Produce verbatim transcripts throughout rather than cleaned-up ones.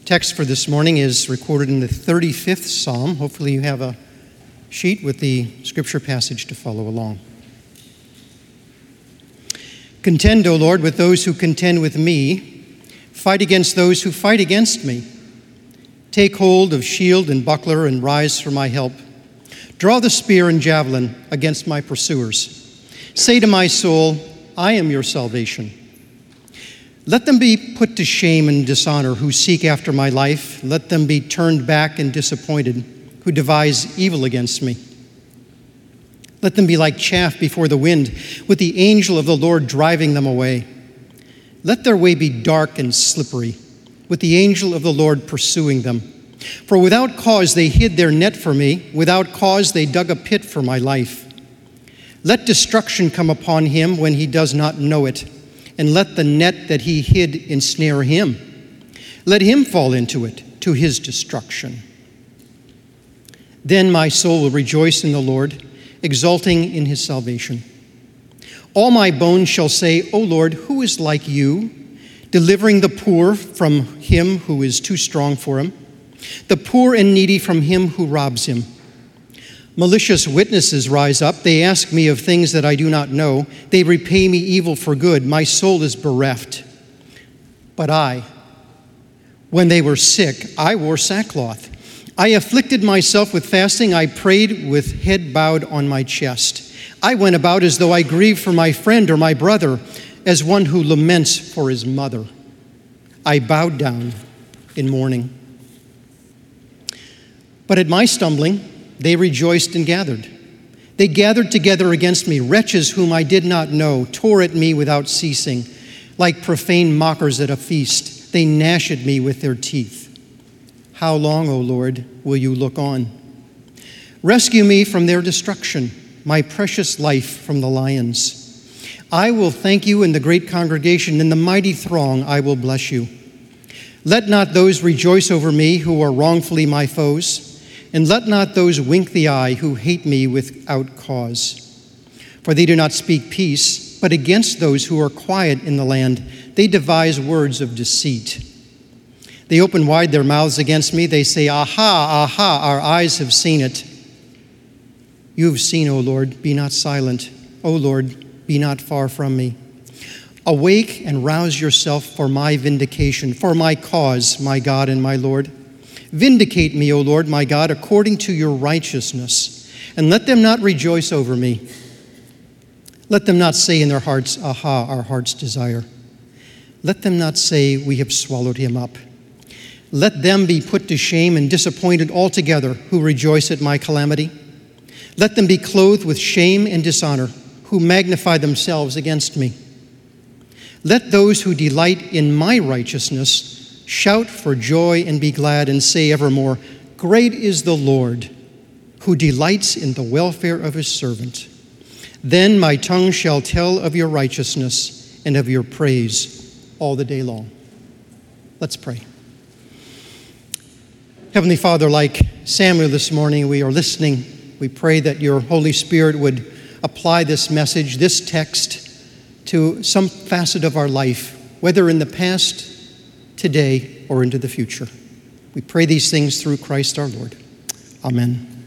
Text for this morning is recorded in the thirty-fifth Psalm. Hopefully you have a sheet with the scripture passage to follow along. Contend, O Lord, with those who contend with me. Fight against those who fight against me. Take hold of shield and buckler and rise for my help. Draw the spear and javelin against my pursuers. Say to my soul, I am your salvation. Let them be put to shame and dishonor who seek after my life. Let them be turned back and disappointed who devise evil against me. Let them be like chaff before the wind, with the angel of the Lord driving them away. Let their way be dark and slippery, with the angel of the Lord pursuing them. For without cause they hid their net for me, without cause they dug a pit for my life. Let destruction come upon him when he does not know it, and let the net that he hid ensnare him. Let him fall into it, to his destruction. Then my soul will rejoice in the Lord, exulting in his salvation. All my bones shall say, O Lord, who is like you, delivering the poor from him who is too strong for him, the poor and needy from him who robs him. Malicious witnesses rise up. They ask me of things that I do not know. They repay me evil for good. My soul is bereft. But I, when they were sick, I wore sackcloth. I afflicted myself with fasting. I prayed with head bowed on my chest. I went about as though I grieved for my friend or my brother, as one who laments for his mother. I bowed down in mourning. But at my stumbling, they rejoiced and gathered. They gathered together against me. Wretches whom I did not know tore at me without ceasing. Like profane mockers at a feast, they gnashed at me with their teeth. How long, O Lord, will you look on? Rescue me from their destruction, my precious life from the lions. I will thank you in the great congregation. In the mighty throng I will bless you. Let not those rejoice over me who are wrongfully my foes. And let not those wink the eye who hate me without cause. For they do not speak peace, but against those who are quiet in the land, they devise words of deceit. They open wide their mouths against me. They say, Aha, aha, our eyes have seen it. You have seen, O Lord, be not silent. O Lord, be not far from me. Awake and rouse yourself for my vindication, for my cause, my God and my Lord. Vindicate me, O Lord, my God, according to your righteousness, and let them not rejoice over me. Let them not say in their hearts, Aha, our heart's desire. Let them not say, We have swallowed him up. Let them be put to shame and disappointed altogether who rejoice at my calamity. Let them be clothed with shame and dishonor who magnify themselves against me. Let those who delight in my righteousness shout for joy and be glad and say evermore, Great is the Lord, who delights in the welfare of his servant. Then my tongue shall tell of your righteousness and of your praise all the day long. Let's pray. Heavenly Father, like Samuel this morning, we are listening. We pray that your Holy Spirit would apply this message, this text, to some facet of our life, whether in the past, today, or into the future. We pray these things through Christ our Lord. Amen.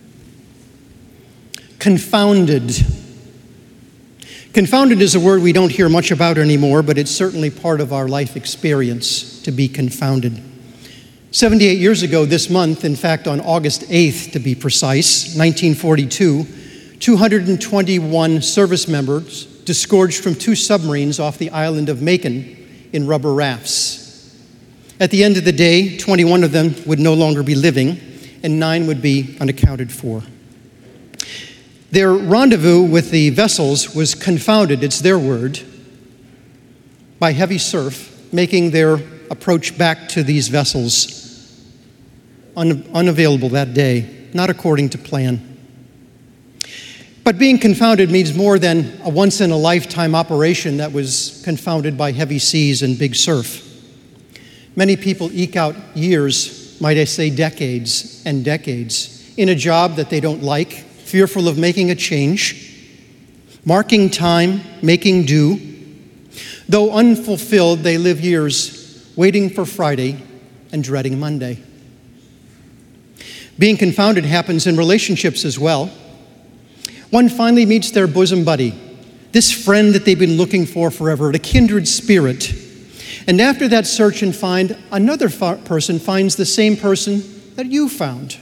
Confounded. Confounded is a word we don't hear much about anymore, but it's certainly part of our life experience to be confounded. seventy-eight years ago this month, in fact on August eighth to be precise, nineteen forty-two, two hundred twenty-one service members disgorged from two submarines off the island of Macon in rubber rafts. At the end of the day, twenty-one of them would no longer be living, and nine would be unaccounted for. Their rendezvous with the vessels was confounded, it's their word, by heavy surf, making their approach back to these vessels un- unavailable that day, not according to plan. But being confounded means more than a once-in-a-lifetime operation that was confounded by heavy seas and big surf. Many people eke out years, might I say decades and decades, in a job that they don't like, fearful of making a change, marking time, making do. Though unfulfilled, they live years waiting for Friday and dreading Monday. Being confounded happens in relationships as well. One finally meets their bosom buddy, this friend that they've been looking for forever, a kindred spirit. And after that search and find, another fa- person finds the same person that you found.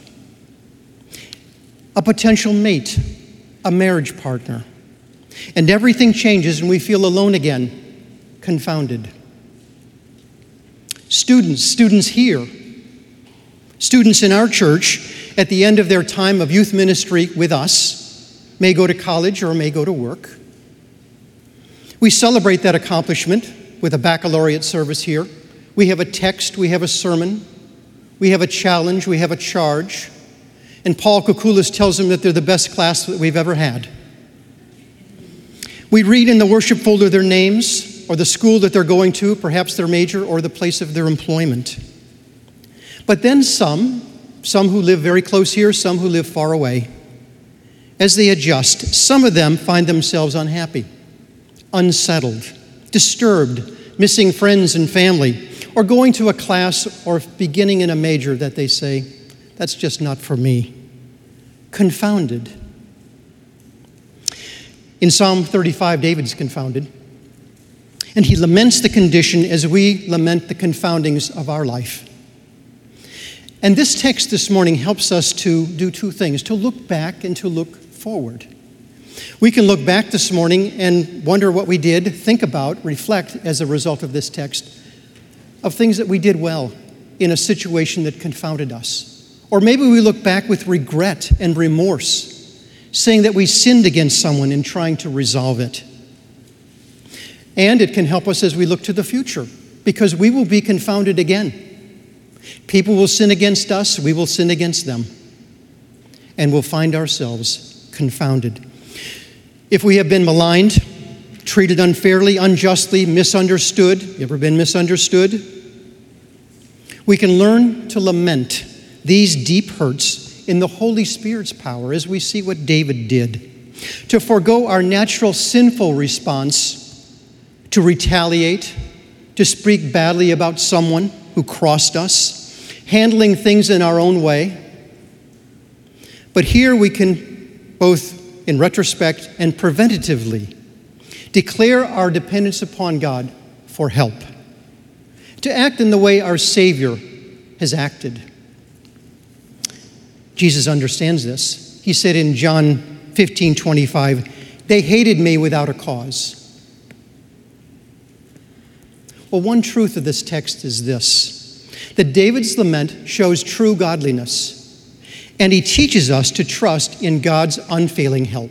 A potential mate, a marriage partner. And everything changes and we feel alone again, confounded. Students, students here, students in our church at the end of their time of youth ministry with us may go to college or may go to work. We celebrate that accomplishment with a baccalaureate service here. We have a text, we have a sermon, we have a challenge, we have a charge. And Paul Kukulis tells them that they're the best class that we've ever had. We read in the worship folder their names, or the school that they're going to, perhaps their major, or the place of their employment. But then some, some who live very close here, some who live far away, as they adjust, some of them find themselves unhappy, unsettled, disturbed, missing friends and family, or going to a class or beginning in a major that they say, that's just not for me. Confounded. In Psalm thirty-five, David's confounded. And he laments the condition as we lament the confoundings of our life. And this text this morning helps us to do two things, to look back and to look forward. We can look back this morning and wonder what we did, think about, reflect as a result of this text of things that we did well in a situation that confounded us. Or maybe we look back with regret and remorse, saying that we sinned against someone in trying to resolve it. And it can help us as we look to the future, because we will be confounded again. People will sin against us, we will sin against them, and we'll find ourselves confounded. If we have been maligned, treated unfairly, unjustly, misunderstood, you ever been misunderstood? We can learn to lament these deep hurts in the Holy Spirit's power as we see what David did. To forego our natural sinful response to retaliate, to speak badly about someone who crossed us, handling things in our own way. But here we can, both in retrospect and preventatively, declare our dependence upon God for help, to act in the way our Savior has acted. Jesus understands this. He said in John fifteen twenty-five, they hated me without a cause. Well, one truth of this text is this, that David's lament shows true godliness, and he teaches us to trust in God's unfailing help.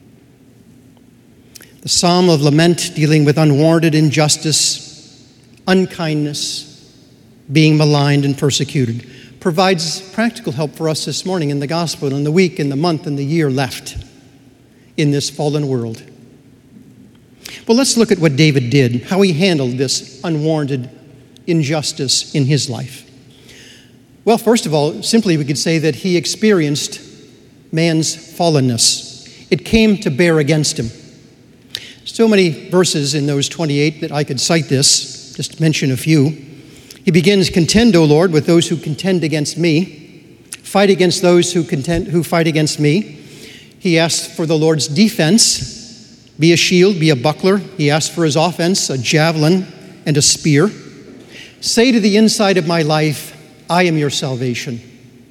The Psalm of Lament, dealing with unwarranted injustice, unkindness, being maligned and persecuted, provides practical help for us this morning in the gospel, in the week, in the month, and the year left in this fallen world. Well, let's look at what David did, how he handled this unwarranted injustice in his life. Well, first of all, simply we could say that he experienced man's fallenness. It came to bear against him. So many verses in those twenty-eight that I could cite this, just to mention a few. He begins, contend, O Lord, with those who contend against me. Fight against those who contend, who fight against me. He asks for the Lord's defense. Be a shield, be a buckler. He asks for his offense, a javelin and a spear. Say to the inside of my life, I am your salvation.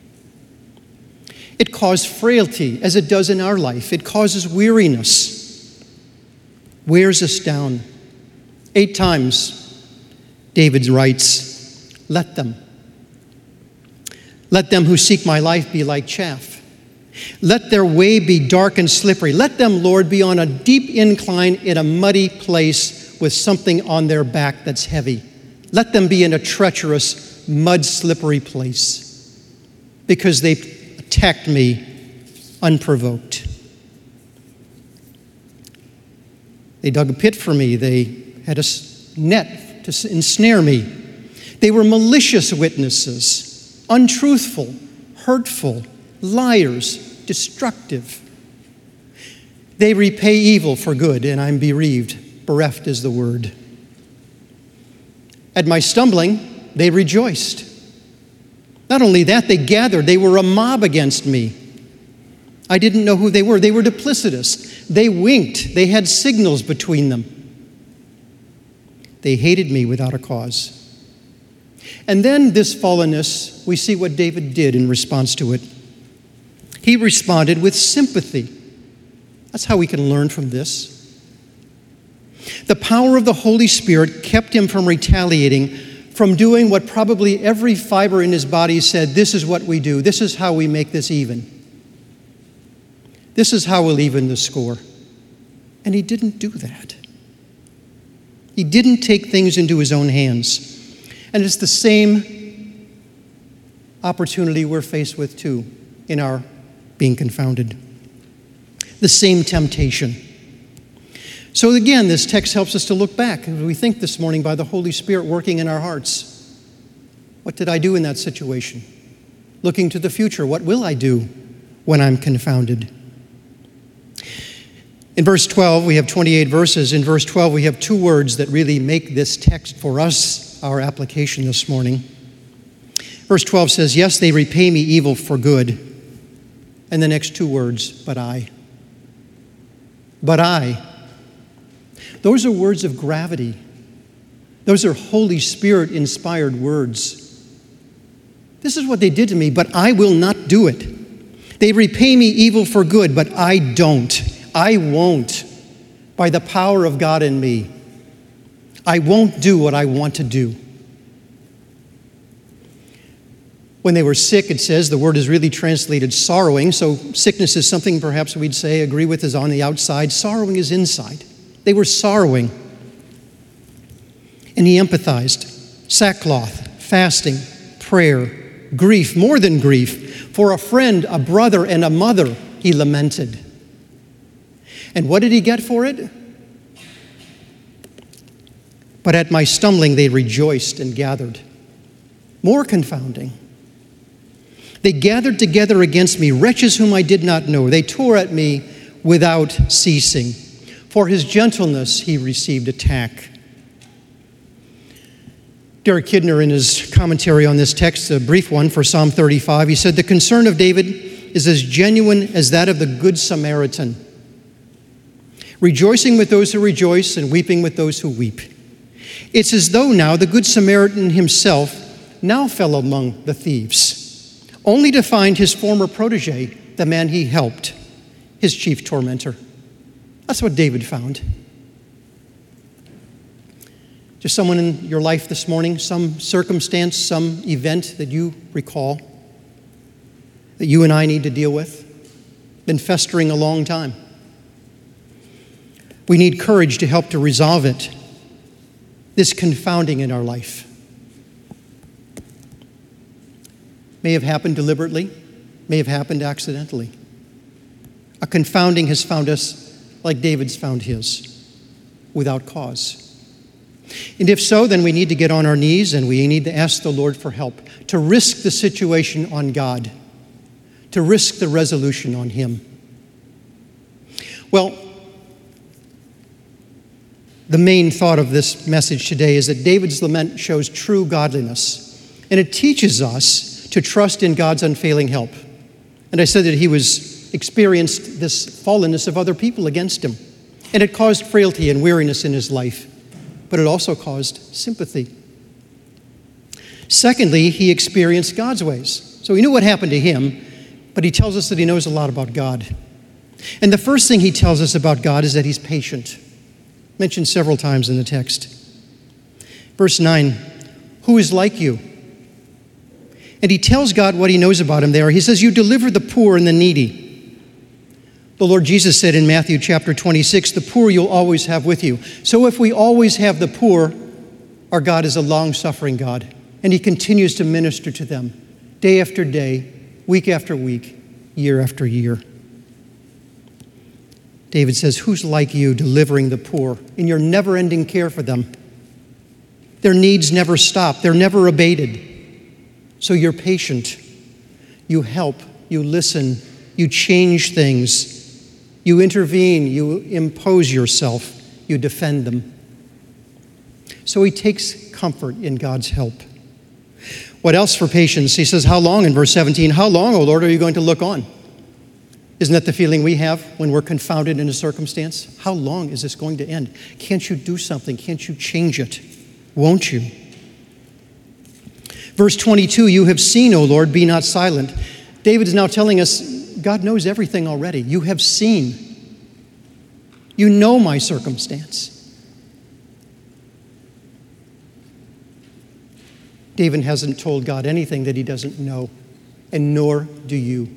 It caused frailty, as it does in our life. It causes weariness, wears us down. Eight times, David writes, let them. Let them who seek my life be like chaff. Let their way be dark and slippery. Let them, Lord, be on a deep incline in a muddy place with something on their back that's heavy. Let them be in a treacherous, mud-slippery place because they attacked me unprovoked. They dug a pit for me. They had a net to ensnare me. They were malicious witnesses, untruthful, hurtful, liars, destructive. They repay evil for good, and I'm bereaved. Bereft is the word. At my stumbling, they rejoiced. Not only that, they gathered. They were a mob against me. I didn't know who they were. They were duplicitous. They winked. They had signals between them. They hated me without a cause. And then this fallenness, we see what David did in response to it. He responded with sympathy. That's how we can learn from this. The power of the Holy Spirit kept him from retaliating, from doing what probably every fiber in his body said, this is what we do. This is how we make this even. This is how we'll even the score. And he didn't do that. He didn't take things into his own hands. And it's the same opportunity we're faced with too in our being confounded. The same temptation. So again, this text helps us to look back. As we think this morning by the Holy Spirit working in our hearts. What did I do in that situation? Looking to the future, what will I do when I'm confounded? In verse twelve, we have twenty-eight verses. In verse twelve, we have two words that really make this text for us our application this morning. Verse twelve says, yes, they repay me evil for good. And the next two words, but I. But I. Those are words of gravity. Those are Holy Spirit-inspired words. This is what they did to me, but I will not do it. They repay me evil for good, but I don't. I won't. By the power of God in me, I won't do what I want to do. When they were sick, it says, the word is really translated sorrowing, so sickness is something perhaps we'd say, agree with, is on the outside. Sorrowing is inside. They were sorrowing. And he empathized. Sackcloth, fasting, prayer, grief, more than grief. For a friend, a brother, and a mother, he lamented. And what did he get for it? But at my stumbling, they rejoiced and gathered. More confounding. They gathered together against me, wretches whom I did not know. They tore at me without ceasing. For his gentleness, he received attack. Derek Kidner, in his commentary on this text, a brief one for Psalm thirty-five, he said, the concern of David is as genuine as that of the Good Samaritan, rejoicing with those who rejoice and weeping with those who weep. It's as though now the Good Samaritan himself now fell among the thieves, only to find his former protege, the man he helped, his chief tormentor. That's what David found. Just someone in your life this morning, some circumstance, some event that you recall that you and I need to deal with, been festering a long time. We need courage to help to resolve it, this confounding in our life. May have happened deliberately, may have happened accidentally. A confounding has found us like David's found his, without cause. And if so, then we need to get on our knees and we need to ask the Lord for help, to risk the situation on God, to risk the resolution on Him. Well, the main thought of this message today is that David's lament shows true godliness, and it teaches us to trust in God's unfailing help. And I said that he was experienced this fallenness of other people against him, and it caused frailty and weariness in his life, but it also caused sympathy. Secondly, he experienced God's ways. So he knew what happened to him, but he tells us that he knows a lot about God. And the first thing he tells us about God is that he's patient, mentioned several times in the text. Verse nine, who is like you? And he tells God what he knows about him there. He says, you deliver the poor and the needy. The Lord Jesus said in Matthew chapter twenty-six, the poor you'll always have with you. So if we always have the poor, our God is a long-suffering God, and he continues to minister to them day after day, week after week, year after year. David says, who's like you delivering the poor in your never-ending care for them? Their needs never stop. They're never abated. So you're patient. You help. You listen. You change things. You intervene. You impose yourself. You defend them. So he takes comfort in God's help. What else for patience? He says, how long in verse seventeen? How long, O Lord, are you going to look on? Isn't that the feeling we have when we're confounded in a circumstance? How long is this going to end? Can't you do something? Can't you change it? Won't you? Verse twenty-two, you have seen, O Lord, be not silent. David is now telling us God knows everything already. You have seen. You know my circumstance. David hasn't told God anything that he doesn't know, and nor do you.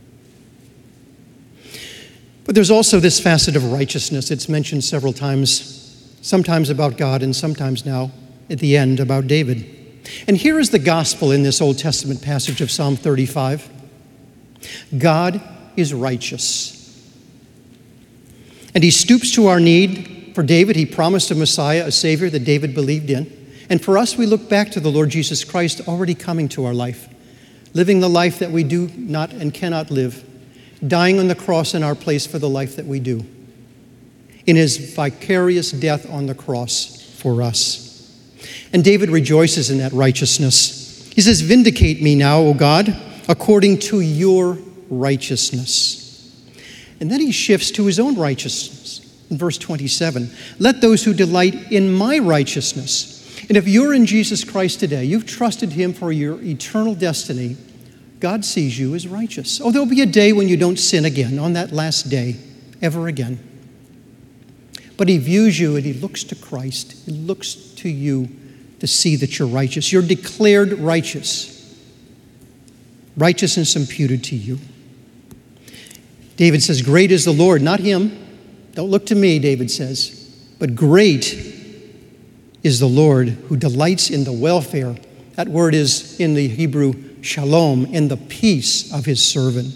But there's also this facet of righteousness. It's mentioned several times, sometimes about God and sometimes now at the end about David. And here is the gospel in this Old Testament passage of Psalm thirty-five. God is righteous. And he stoops to our need. For David, he promised a Messiah, a Savior that David believed in. And for us, we look back to the Lord Jesus Christ already coming to our life, living the life that we do not and cannot live, dying on the cross in our place for the life that we do, in his vicarious death on the cross for us. And David rejoices in that righteousness. He says, vindicate me now, O God, according to your righteousness. And then he shifts to his own righteousness in verse twenty-seven. Let those who delight in my righteousness. And if you're in Jesus Christ today, you've trusted him for your eternal destiny, God sees you as righteous. Oh, there'll be a day when you don't sin again, on that last day, ever again. But he views you and he looks to Christ. He looks to you to see that you're righteous. You're declared righteous. Righteousness imputed to you. David says, great is the Lord, not him. Don't look to me, David says. But great is the Lord who delights in the welfare. That word is in the Hebrew shalom, in the peace of his servant.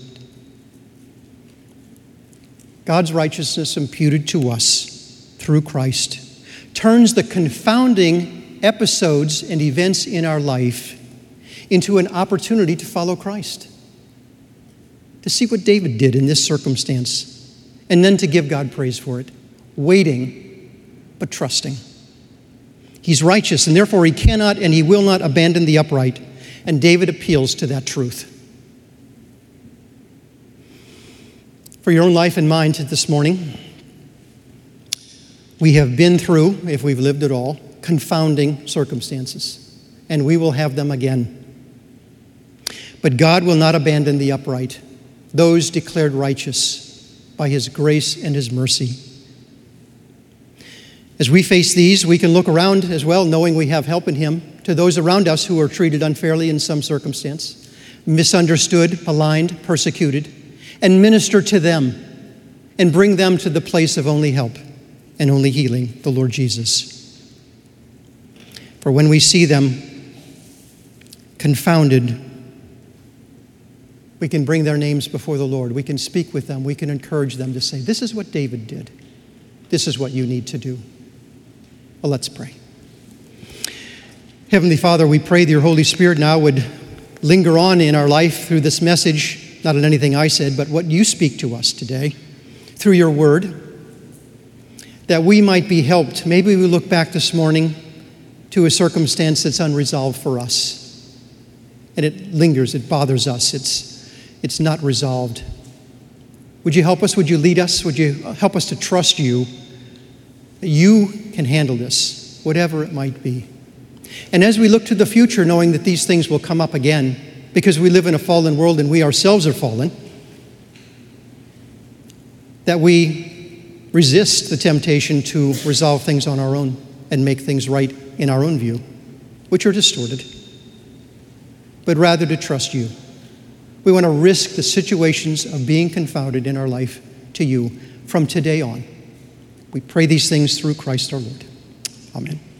God's righteousness imputed to us through Christ turns the confounding episodes and events in our life into an opportunity to follow Christ, to see what David did in this circumstance, and then to give God praise for it, waiting but trusting. He's righteous, and therefore he cannot and he will not abandon the upright. And David appeals to that truth. For your own life and mine this morning, we have been through, if we've lived at all, confounding circumstances, and we will have them again. But God will not abandon the upright, those declared righteous by his grace and his mercy. As we face these, we can look around as well, knowing we have help in him, to those around us who are treated unfairly in some circumstance, misunderstood, maligned, persecuted, and minister to them and bring them to the place of only help and only healing, the Lord Jesus. For when we see them confounded, we can bring their names before the Lord. We can speak with them. We can encourage them to say, this is what David did. This is what you need to do. Well, let's pray. Heavenly Father, we pray that your Holy Spirit now would linger on in our life through this message, not in anything I said, but what you speak to us today through your word, that we might be helped. Maybe we look back this morning to a circumstance that's unresolved for us, and it lingers, it bothers us, it's, it's not resolved. Would you help us? Would you lead us? Would you help us to trust you? You can handle this, whatever it might be. And as we look to the future, knowing that these things will come up again, because we live in a fallen world and we ourselves are fallen, that we resist the temptation to resolve things on our own and make things right in our own view, which are distorted, but rather to trust you. We want to risk the situations of being confounded in our life to you from today on. We pray these things through Christ our Lord. Amen.